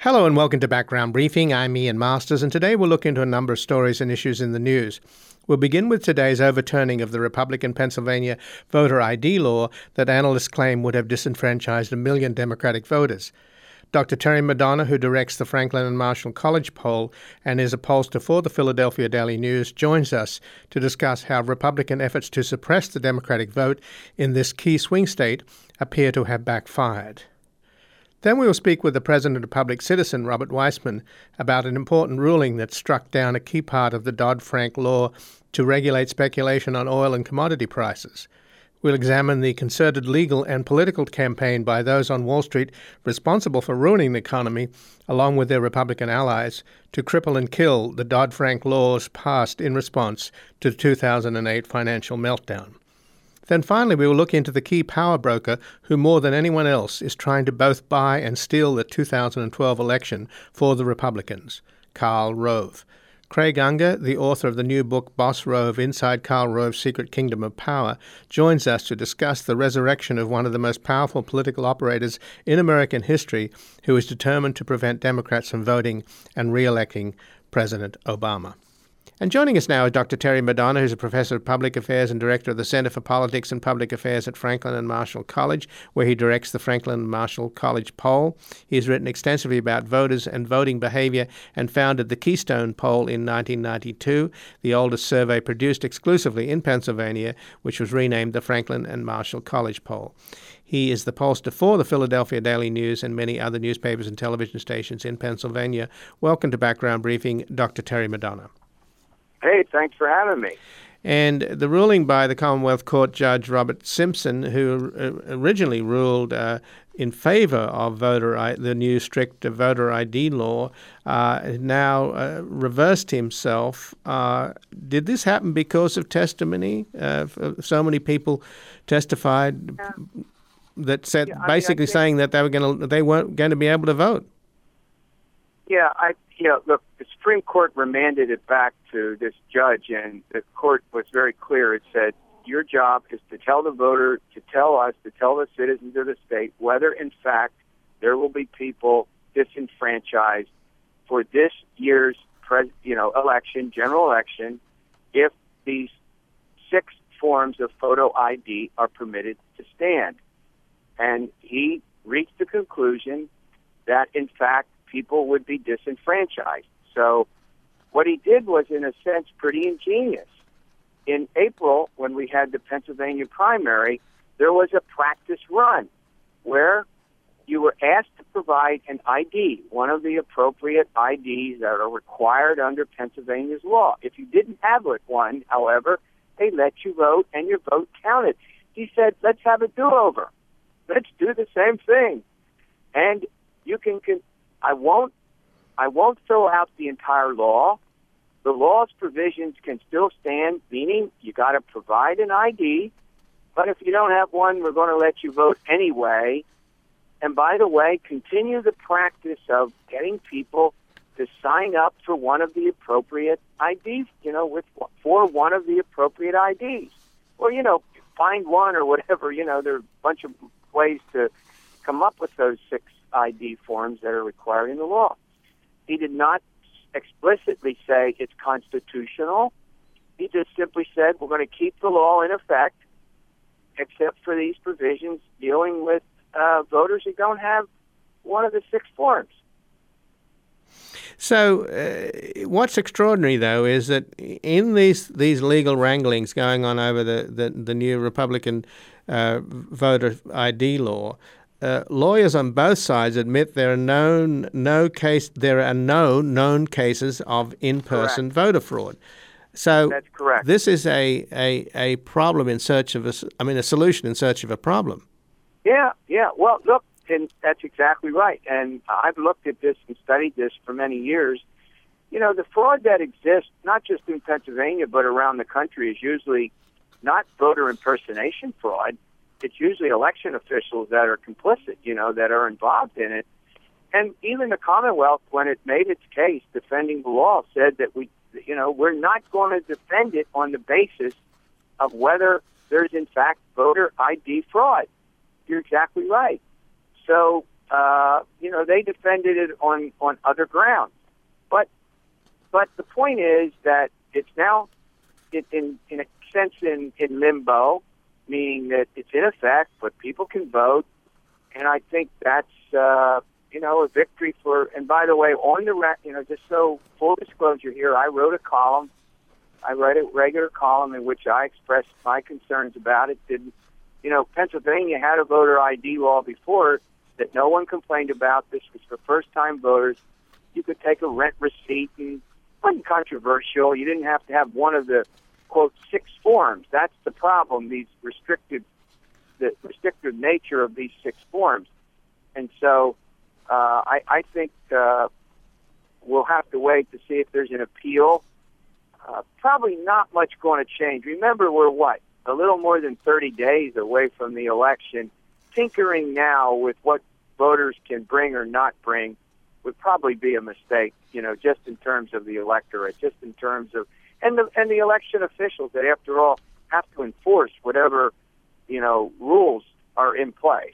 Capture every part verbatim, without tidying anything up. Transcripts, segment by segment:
Hello and welcome to Background Briefing. I'm Ian Masters, and today we'll look into a number of stories and issues in the news. We'll begin with today's overturning of the Republican Pennsylvania voter I D law that analysts claim would have disenfranchised a million Democratic voters. Doctor Terry Madonna, who directs the Franklin and Marshall College poll and is a pollster for the Philadelphia Daily News, joins us to discuss how Republican efforts to suppress the Democratic vote in this key swing state appear to have backfired. Then we will speak with the President of Public Citizen, Robert Weissman, about an important ruling that struck down a key part of the Dodd-Frank law to regulate speculation on oil and commodity prices. We'll examine the concerted legal and political campaign by those on Wall Street responsible for ruining the economy, along with their Republican allies, to cripple and kill the Dodd-Frank laws passed in response to the two thousand eight financial meltdown. Then finally, we will look into the key power broker who more than anyone else is trying to both buy and steal the two thousand twelve election for the Republicans, Karl Rove. Craig Unger, the author of the new book Boss Rove, Inside Karl Rove's Secret Kingdom of Power, joins us to discuss the resurrection of one of the most powerful political operators in American history who is determined to prevent Democrats from voting and re-electing President Obama. And joining us now is Doctor Terry Madonna, who's a professor of public affairs and director of the Center for Politics and Public Affairs at Franklin and Marshall College, where he directs the Franklin and Marshall College poll. He's written extensively about voters and voting behavior and founded the Keystone Poll in nineteen ninety-two, the oldest survey produced exclusively in Pennsylvania, which was renamed the Franklin and Marshall College poll. He is the pollster for the Philadelphia Daily News and many other newspapers and television stations in Pennsylvania. Welcome to Background Briefing, Doctor Terry Madonna. Hey, thanks for having me. And the ruling by the Commonwealth Court Judge Robert Simpson, who originally ruled uh, in favor of voter I- the new strict voter I D law, uh, now uh, reversed himself. Uh, did this happen because of testimony? Uh, so many people testified yeah. that said, yeah, basically mean, saying that they were going to they weren't going to be able to vote. Yeah, I you know look, the Supreme Court remanded it back to this judge, and the court was very clear. It said, your job is to tell the voter, to tell us, to tell the citizens of the state whether, in fact, there will be people disenfranchised for this year's pres- you know, election, general election, if these six forms of photo I D are permitted to stand. And he reached the conclusion that, in fact, people would be disenfranchised. So what he did was, in a sense, pretty ingenious. In April, when we had the Pennsylvania primary, there was a practice run where you were asked to provide an I D, one of the appropriate I Ds that are required under Pennsylvania's law. If you didn't have one, however, they let you vote and your vote counted. He said, let's have a do-over. Let's do the same thing. And you can... can I won't I won't throw out the entire law. The law's provisions can still stand, meaning you got to provide an I D, but if you don't have one, we're going to let you vote anyway. And by the way, continue the practice of getting people to sign up for one of the appropriate I Ds, you know, with for one of the appropriate I Ds. Or, you know, find one or whatever, you know, there are a bunch of ways to come up with those six I D forms that are required in the law. He did not explicitly say it's constitutional. He just simply said we're going to keep the law in effect, except for these provisions dealing with uh, voters who don't have one of the six forms. So uh, what's extraordinary, though, is that in these these legal wranglings going on over the, the, the new Republican uh, voter I D law, Uh, lawyers on both sides admit there are known no case there are no known cases of in-person correct. voter fraud. So that's correct. This is a, a a problem in search of a I mean a solution in search of a problem. Yeah, yeah. Well, look, and that's exactly right. And I've looked at this and studied this for many years. You know, the fraud that exists not just in Pennsylvania but around the country is usually not voter impersonation fraud. It's usually election officials that are complicit, you know, that are involved in it. And even the Commonwealth, when it made its case defending the law, said that we, you know, we're not going to defend it on the basis of whether there's in fact voter I D fraud. You're exactly right. So uh, you know, they defended it on, on other grounds. But but the point is that it's now, in, in, in a sense, in, in limbo, meaning that it's in effect, but people can vote. And I think that's, uh, you know, a victory for, and by the way, on the, rec- you know, just so full disclosure here, I wrote a column. I wrote a regular column in which I expressed my concerns about it. Didn't, you know, Pennsylvania had a voter I D law before that no one complained about. This was for first-time voters. You could take a rent receipt, and it wasn't controversial. You didn't have to have one of the, quote, six forms. That's the problem, these restricted, the restricted nature of these six forms. And so uh, I, I think uh, we'll have to wait to see if there's an appeal. Uh, probably not much going to change. Remember, we're what? A little more than thirty days away from the election. Tinkering now with what voters can bring or not bring would probably be a mistake, you know, just in terms of the electorate, just in terms of, and the, and the election officials that, after all, have to enforce whatever, you know, rules are in place.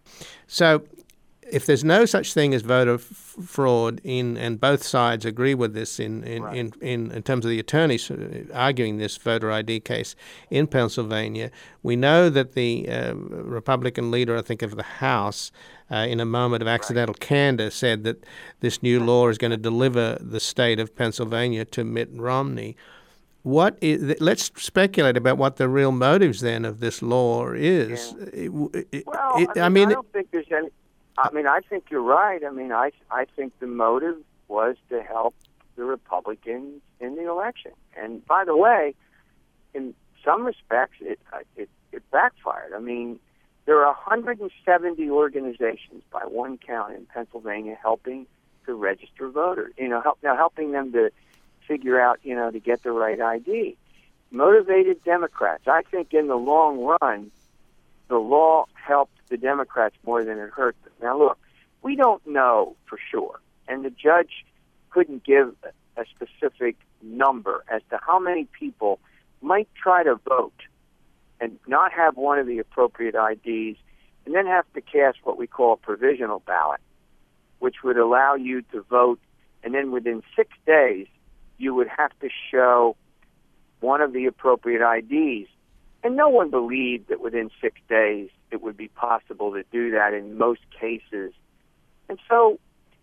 So if there's no such thing as voter f- fraud in, and both sides agree with this in in, Right. in, in, in terms of the attorneys arguing this voter I D case in Pennsylvania, we know that the uh, Republican leader, I think, of the House, uh, in a moment of accidental right. candor, said that this new law is going to deliver the state of Pennsylvania to Mitt Romney. What is, let's speculate about what the real motives then of this law is. Yeah. It, it, well, it, I mean, I mean, I don't think there's any. I mean, I think you're right. I mean, I, I think the motive was to help the Republicans in the election. And by the way, in some respects, it it, it backfired. I mean, there are one hundred seventy organizations by one count in Pennsylvania helping to register voters. You know, help, now helping them to figure out, you know, to get the right I D. Motivated Democrats. I think in the long run, the law helped the Democrats more than it hurt them. Now, look, we don't know for sure, and the judge couldn't give a specific number as to how many people might try to vote and not have one of the appropriate I Ds, and then have to cast what we call a provisional ballot, which would allow you to vote, and then within six days, you would have to show one of the appropriate I Ds. And no one believed that within six days it would be possible to do that in most cases. And so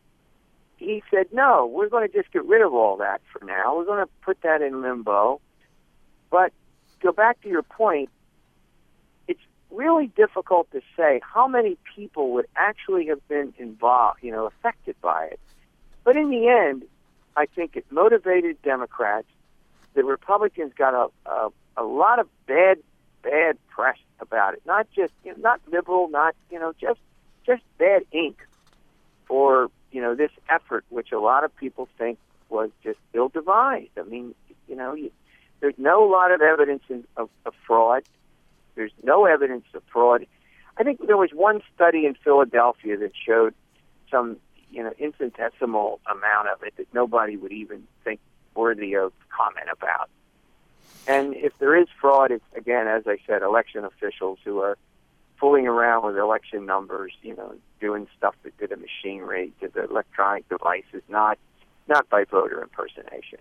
he said, no, we're going to just get rid of all that for now. We're going to put that in limbo. But go back to your point, it's really difficult to say how many people would actually have been involved, you know, affected by it. But in the end, I think it motivated Democrats. The Republicans got a, a, a lot of bad, bad press about it. Not just, you know, not liberal, not, you know, just, just bad ink for, you know, this effort, which a lot of people think was just ill-devised. I mean, you know, you, there's no lot of evidence in, of, of fraud. There's no evidence of fraud. I think there was one study in Philadelphia that showed some, you know, infinitesimal amount of it that nobody would even think worthy of comment about. And if there is fraud, it's, again, as I said, election officials who are fooling around with election numbers, you know, doing stuff that did a machinery to the electronic devices, not not by voter impersonation.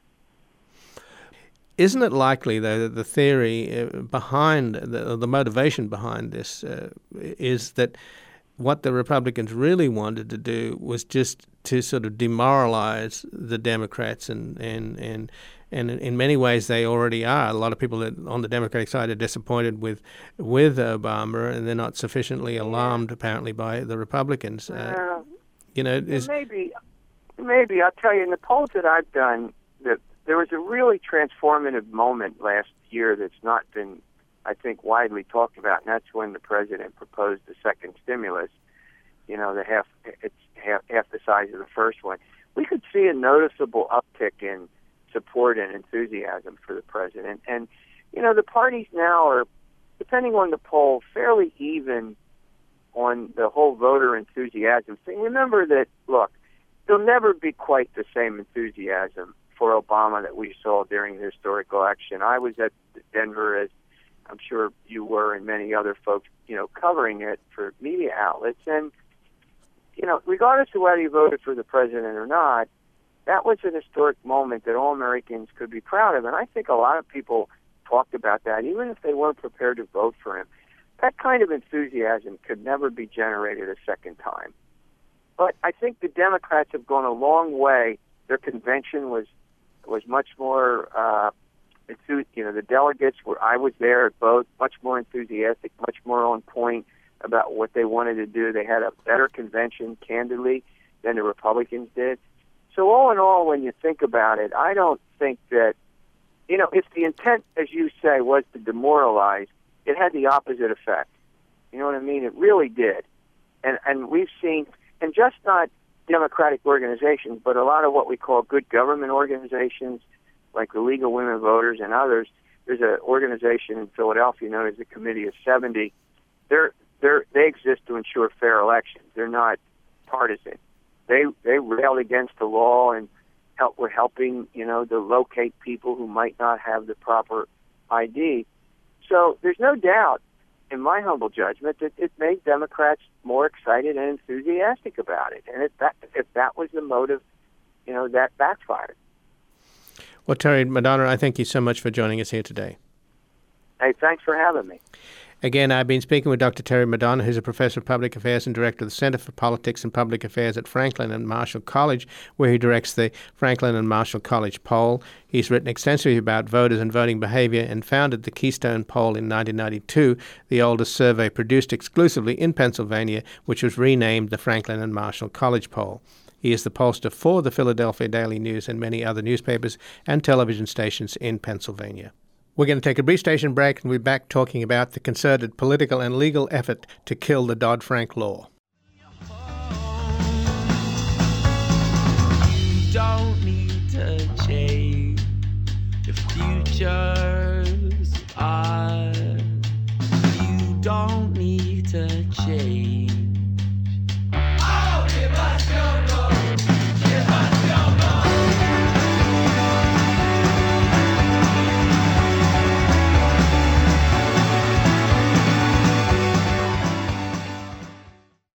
Isn't it likely, though, that the theory uh, behind, the, the motivation behind this uh, is that what the Republicans really wanted to do was just to sort of demoralize the Democrats, and and and, and in many ways they already are. A lot of people that on the Democratic side are disappointed with with Obama, and they're not sufficiently alarmed, apparently, by the Republicans. Uh, you know, is maybe, maybe I'll tell you, in the polls that I've done, that there was a really transformative moment last year that's not been, I think, widely talked about, and that's when the president proposed the second stimulus. You know, the half it's half, half the size of the first one. We could see a noticeable uptick in support and enthusiasm for the president. And, you know, the parties now are, depending on the poll, fairly even on the whole voter enthusiasm thing. Remember that, look, there'll never be quite the same enthusiasm for Obama that we saw during the historic election. I was at Denver, as I'm sure you were, and many other folks, you know, covering it for media outlets. And, you know, regardless of whether you voted for the president or not, that was an historic moment that all Americans could be proud of. And I think a lot of people talked about that, even if they weren't prepared to vote for him. That kind of enthusiasm could never be generated a second time. But I think the Democrats have gone a long way. Their convention was was much more, uh, enthus- you know, the delegates were, I was there at both, much more enthusiastic, much more on point about what they wanted to do. They had a better convention, candidly, than the Republicans did. So all in all, when you think about it, I don't think that, you know, if the intent, as you say, was to demoralize, it had the opposite effect. You know what I mean? It really did. And and we've seen, and just not Democratic organizations, but a lot of what we call good government organizations, like the League of Women Voters and others. There's an organization in Philadelphia known as the Committee of seventy. They're, they're, they exist to ensure fair elections. They're not partisan. They they railed against the law and help were helping, you know, to locate people who might not have the proper I D. So there's no doubt, in my humble judgment, that it made Democrats more excited and enthusiastic about it. And if that, if that was the motive, you know, that backfired. Well, Terry Madonna, I thank you so much for joining us here today. Hey, thanks for having me. Again, I've been speaking with Doctor Terry Madonna, who's a professor of public affairs and director of the Center for Politics and Public Affairs at Franklin and Marshall College, where he directs the Franklin and Marshall College poll. He's written extensively about voters and voting behavior and founded the Keystone Poll in nineteen ninety-two, the oldest survey produced exclusively in Pennsylvania, which was renamed the Franklin and Marshall College poll. He is the pollster for the Philadelphia Daily News and many other newspapers and television stations in Pennsylvania. We're going to take a brief station break and we'll be back talking about the concerted political and legal effort to kill the Dodd-Frank law. You don't need to change the future.